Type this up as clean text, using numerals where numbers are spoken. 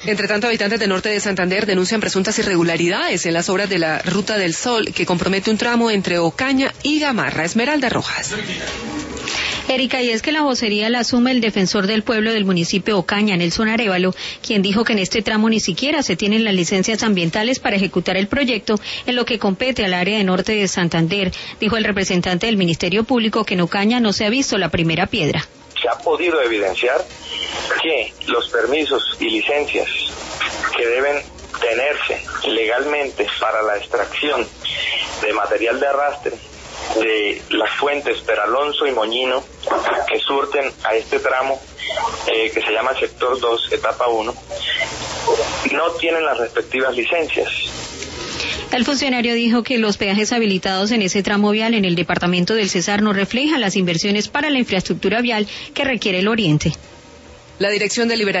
Entre tanto, habitantes del norte de Santander denuncian presuntas irregularidades en las obras de la Ruta del Sol, que compromete un tramo entre Ocaña y Gamarra. Esmeralda Rojas. Erika, y es que la vocería la asume el defensor del pueblo del municipio Ocaña, Nelson Arévalo, quien dijo que en este tramo ni siquiera se tienen las licencias ambientales para ejecutar el proyecto en lo que compete al área de norte de Santander. Dijo el representante del Ministerio Público que en Ocaña no se ha visto la primera piedra. Se ha podido evidenciar que los permisos y licencias que deben tenerse legalmente para la extracción de material de arrastre de las fuentes Peralonso y Moñino que surten a este tramo que se llama sector 2, etapa 1, no tienen las respectivas licencias. El funcionario dijo que los peajes habilitados en ese tramo vial en el departamento del Cesar no reflejan las inversiones para la infraestructura vial que requiere el oriente. La Dirección de Liberación